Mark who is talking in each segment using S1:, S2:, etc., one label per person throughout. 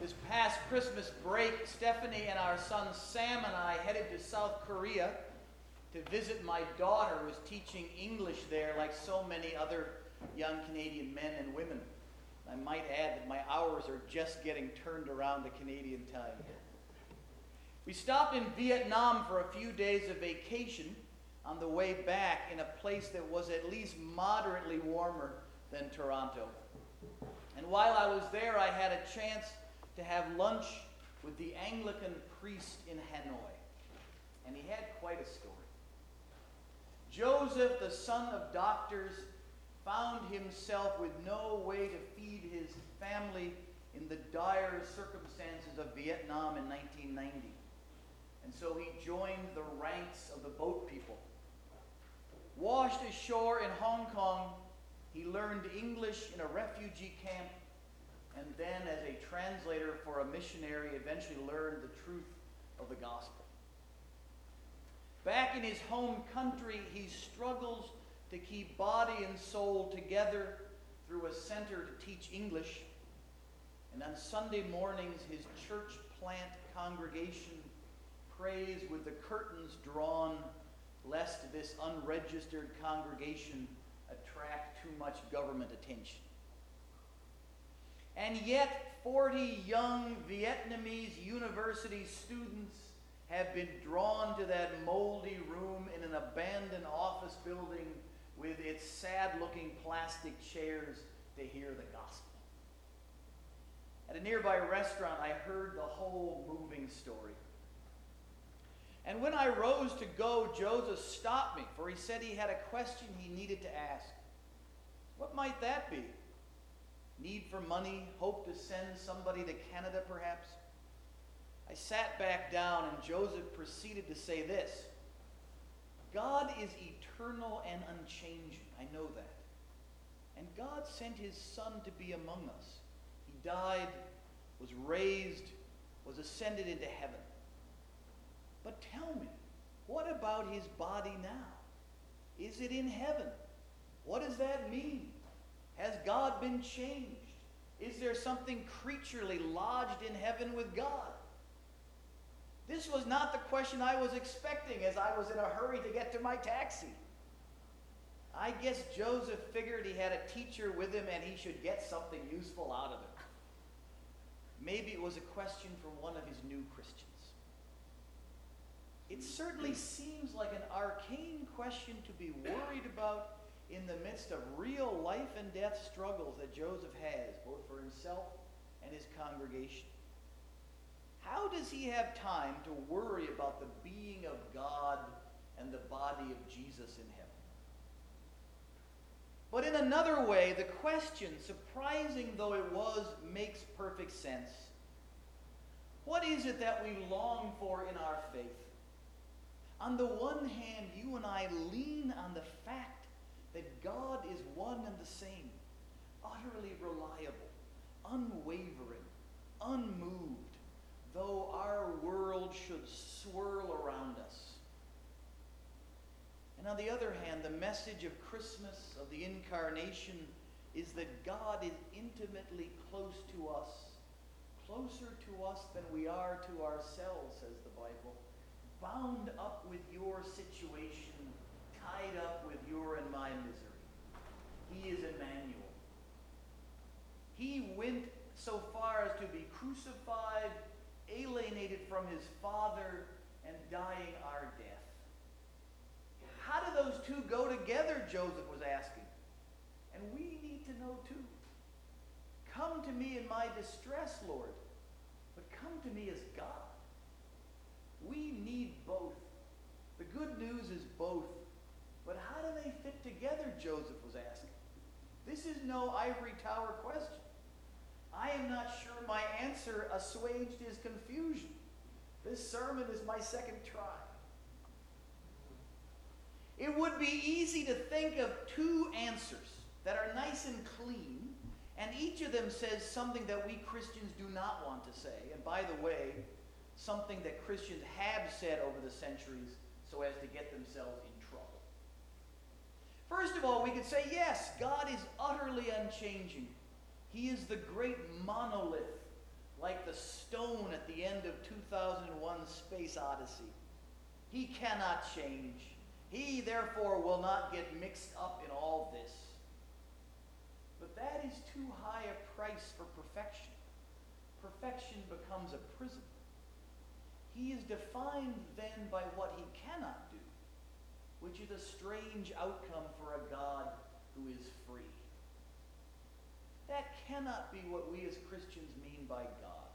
S1: This past Christmas break, Stephanie and our son Sam and I headed to South Korea to visit my daughter, who is teaching English there like so many other young Canadian men and women. I might add that my hours are just getting turned around to Canadian time. We stopped in Vietnam for a few days of vacation on the way back in a place that was at least moderately warmer than Toronto. And while I was there, I had a chance to have lunch with the Anglican priest in Hanoi. And he had quite a story. Joseph, the son of doctors, found himself with no way to feed his family in the dire circumstances of Vietnam in 1990. And so he joined the ranks of the boat people. Washed ashore in Hong Kong, he learned English in a refugee camp, and then as a translator for a missionary, eventually learned the truth of the gospel. Back in his home country, he struggles to keep body and soul together through a center to teach English. And on Sunday mornings, his church plant congregation prays with the curtains drawn, lest this unregistered congregation attract too much government attention. And yet, 40 young Vietnamese university students have been drawn to that moldy room in an abandoned office building with its sad-looking plastic chairs to hear the gospel. At a nearby restaurant, I heard the whole moving story. And when I rose to go, Joseph stopped me, for he said he had a question he needed to ask. What might that be? Need for money? Hope to send somebody to Canada, perhaps? I sat back down, and Joseph proceeded to say this. God is eternal and unchanging. I know that. And God sent his Son to be among us. He died, was raised, was ascended into heaven. But tell me, what about his body now? Is it in heaven? What does that mean? Has God been changed? Is there something creaturely lodged in heaven with God? This was not the question I was expecting as I was in a hurry to get to my taxi. I guess Joseph figured he had a teacher with him and he should get something useful out of it. Maybe it was a question from one of his new Christians. It certainly seems like an arcane question to be worried about in the midst of real life and death struggles that Joseph has, both for himself and his congregation. How does he have time to worry about the being of God and the body of Jesus in heaven? But in another way, the question, surprising though it was, makes perfect sense. What is it that we long for in our faith? On the one hand, you and I lean on the fact that God is one and the same, utterly reliable, unwavering, unmoved, though our world should swirl around us. And on the other hand, the message of Christmas, of the Incarnation, is that God is intimately close to us, closer to us than we are to ourselves, says the Bible, bound up with your situation, tied up with your and my misery. He is Emmanuel. He went so far as to be crucified, alienated from his Father, and dying our death. How do those two go together, Joseph was asking. And we need to know too. Come to me in my distress, Lord, but come to me as God. We need both. The good news is both. But how do they fit together, Joseph was asking. This is no ivory tower question. I am not sure my answer assuaged his confusion. This sermon is my second try. It would be easy to think of two answers that are nice and clean, and each of them says something that we Christians do not want to say. And by the way, something that Christians have said over the centuries so as to get themselves in trouble. First of all, we could say, yes, God is utterly unchanging. He is the great monolith, like the stone at the end of 2001 Space Odyssey. He cannot change. He, therefore, will not get mixed up in all this. But that is too high a price for perfection. Perfection becomes a prison. He is defined then by what he cannot do, which is a strange outcome for a God who is free. That cannot be what we as Christians mean by God.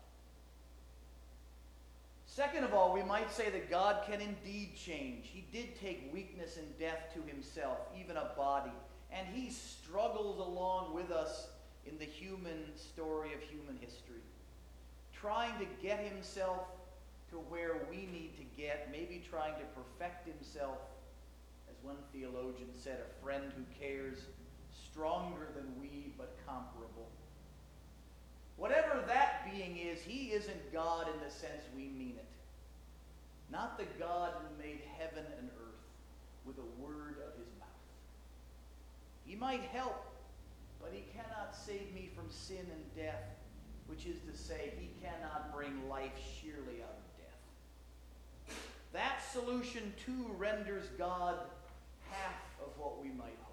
S1: Second of all, we might say that God can indeed change. He did take weakness and death to himself, even a body, and he struggles along with us in the human story of human history, trying to get himself to where we need to get, maybe trying to perfect himself, as one theologian said, a friend who cares, stronger than we, but comparable. Whatever that being is, he isn't God in the sense we mean it. Not the God who made heaven and earth with a word of his mouth. He might help, but he cannot save me from sin and death, which is to say, he cannot bring life sheerly out of death. That solution, too, renders God half of what we might hope.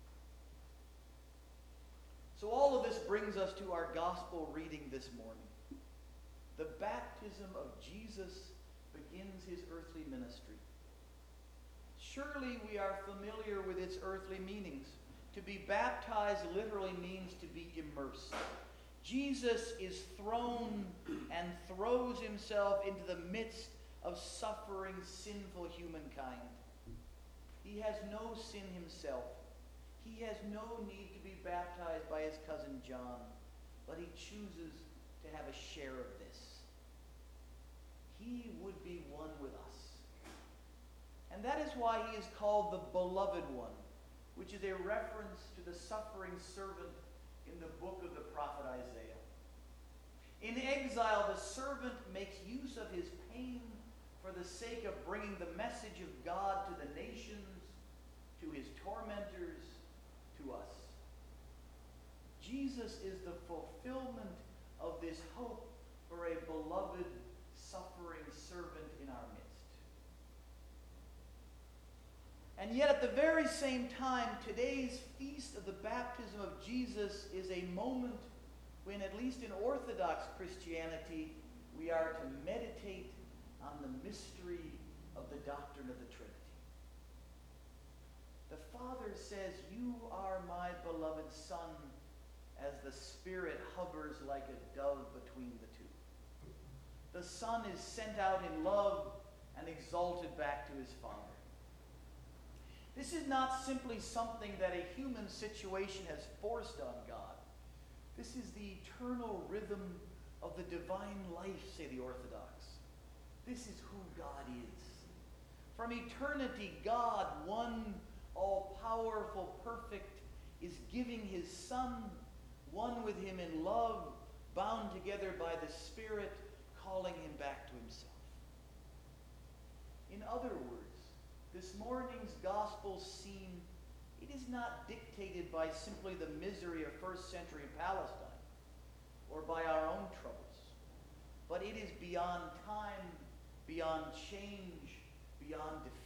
S1: So all of this brings us to our gospel reading this morning. The baptism of Jesus begins his earthly ministry. Surely we are familiar with its earthly meanings. To be baptized literally means to be immersed. Jesus is thrown and throws himself into the midst of suffering, sinful humankind. He has no sin himself. He has no need to be baptized by his cousin John, but he chooses to have a share of this. He would be one with us. And that is why he is called the Beloved One, which is a reference to the suffering servant in the book of the prophet Isaiah. In exile, the servant makes use of his pain for the sake of bringing the message of God to the nations, to his tormentors, to us. Jesus is the fulfillment of this hope for a beloved, suffering servant in our midst. And yet at the very same time, today's feast of the baptism of Jesus is a moment when, at least in Orthodox Christianity, we are to meditate on the mystery of the doctrine of the Trinity. The Father says, "You are my beloved Son," as the Spirit hovers like a dove between the two. The Son is sent out in love and exalted back to his Father. This is not simply something that a human situation has forced on God. This is the eternal rhythm of the divine life, say the Orthodox. This is who God is. From eternity, God, one all-powerful, perfect, is giving his Son, one with him in love, bound together by the Spirit, calling him back to himself. In other words, this morning's gospel scene, it is not dictated by simply the misery of first century Palestine or by our own troubles, but it is beyond time, beyond change, beyond defeat.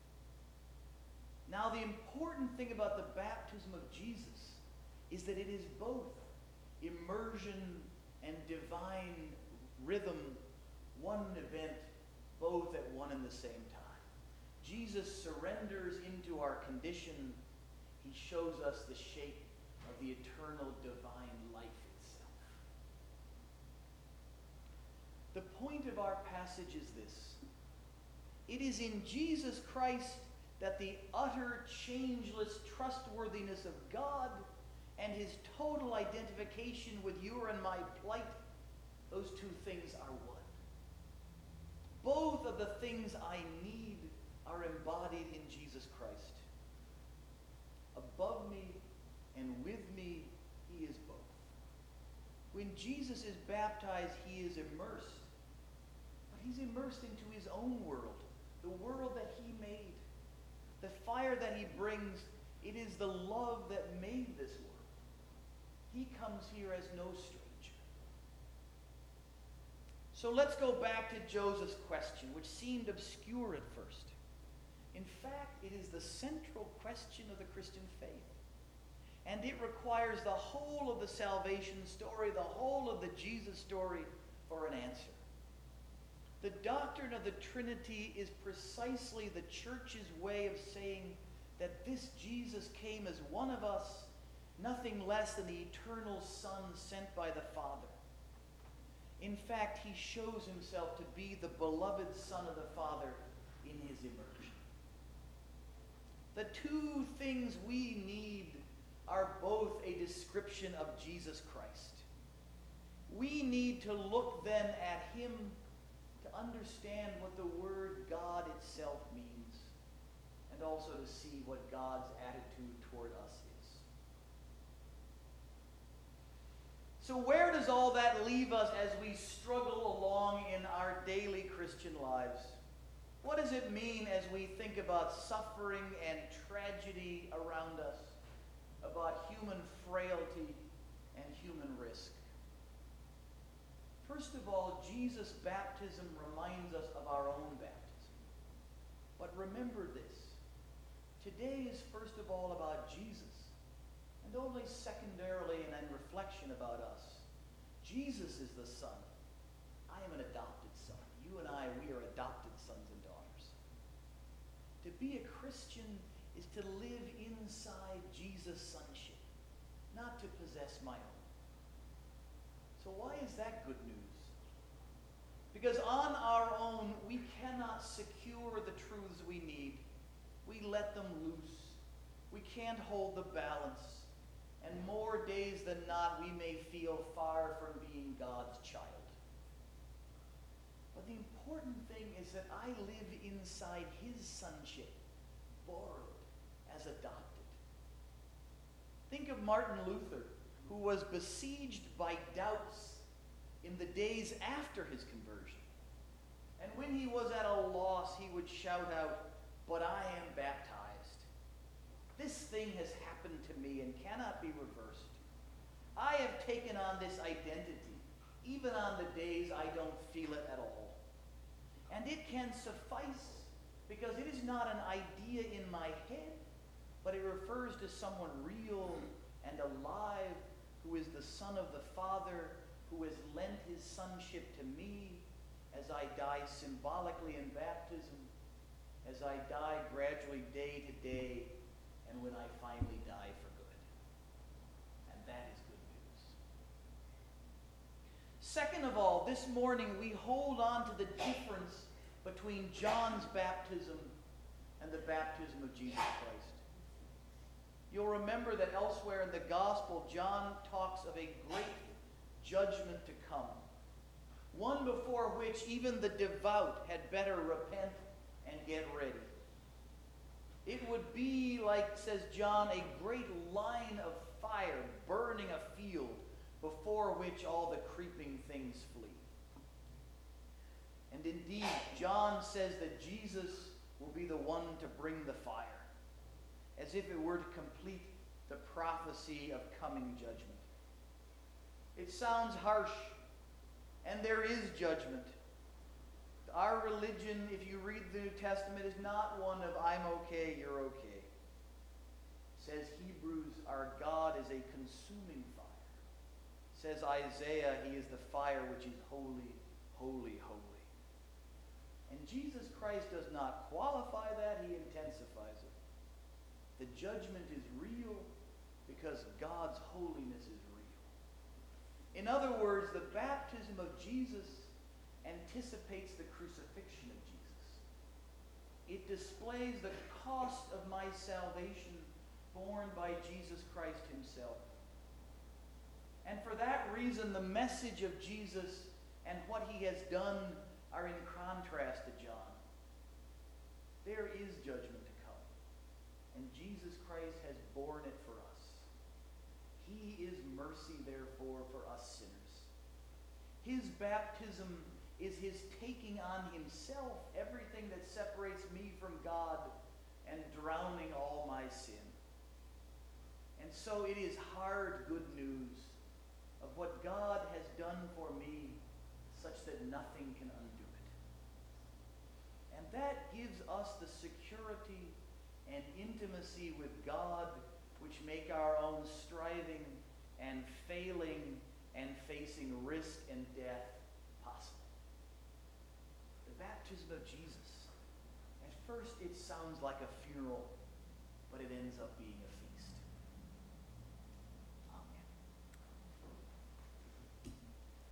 S1: Now, the important thing about the baptism of Jesus is that it is both immersion and divine rhythm, one event, both at one and the same time. Jesus surrenders into our condition. He shows us the shape of the eternal divine life itself. The point of our passage is this. It is in Jesus Christ that the utter, changeless trustworthiness of God and his total identification with your and my plight, those two things are one. Both of the things I need are embodied in Jesus Christ. Above me and with me, he is both. When Jesus is baptized, he is immersed. But he's immersed into his own world, the world that he made. The fire that he brings, it is the love that made this world. He comes here as no stranger. So let's go back to Joseph's question, which seemed obscure at first. In fact, it is the central question of the Christian faith. And it requires the whole of the salvation story, the whole of the Jesus story for an answer. The doctrine of the Trinity is precisely the church's way of saying that this Jesus came as one of us, nothing less than the eternal Son sent by the Father. In fact, he shows himself to be the beloved Son of the Father in his immersion. The two things we need are both a description of Jesus Christ. We need to look then at him to understand what the word God itself means, and also to see what God's attitude toward us is. So where does all that leave us as we struggle along in our daily Christian lives? What does it mean as we think about suffering and tragedy around us, about human frailty and human risk? First of all, Jesus' baptism reminds us of our own baptism. But remember this. Today is first of all about Jesus, and only secondarily and in reflection about us. Jesus is the Son. I am an adopted son. You and I, we are adopted sons and daughters. To be a Christian is to live inside Jesus' sonship, not to possess my own. So why is that good news? Because on our own, we cannot secure the truths we need. We let them loose. We can't hold the balance. And more days than not, we may feel far from being God's child. But the important thing is that I live inside his sonship, borrowed as adopted. Think of Martin Luther, who was besieged by doubts in the days after his conversion. And when he was at a loss, he would shout out, "But I am baptized. This thing has happened to me and cannot be reversed. I have taken on this identity, even on the days I don't feel it at all. And it can suffice because it is not an idea in my head, but it refers to someone real and alive who is the Son of the Father, who has lent his sonship to me as I die symbolically in baptism, as I die gradually day to day, and when I finally die for good." And that is good news. Second of all, this morning we hold on to the difference between John's baptism and the baptism of Jesus Christ. You'll remember that elsewhere in the gospel, John talks of a great judgment to come, one before which even the devout had better repent and get ready. It would be like, says John, a great line of fire burning a field before which all the creeping things flee. And indeed, John says that Jesus will be the one to bring the fire, as if it were to complete the prophecy of coming judgment. It sounds harsh, and there is judgment. Our religion, if you read the New Testament, is not one of I'm okay, you're okay. Says Hebrews, our God is a consuming fire. Says Isaiah, he is the fire which is holy, holy, holy. And Jesus Christ does not qualify that, he intensifies it. The judgment is real because God's holiness is real. In other words, the baptism of Jesus anticipates the crucifixion of Jesus. It displays the cost of my salvation borne by Jesus Christ himself. And for that reason, the message of Jesus and what he has done are in contrast to John. There is judgment to come, and Jesus Christ has borne it for us. He is mercy, therefore, for us sinners. His baptism is his taking on himself everything that separates me from God and drowning all my sin. And so it is hard good news of what God has done for me, such that nothing can undo it. And that gives us the security and intimacy with God which make our own striving and failing and facing risk and death possible. The baptism of Jesus, at first it sounds like a funeral, but it ends up being a feast.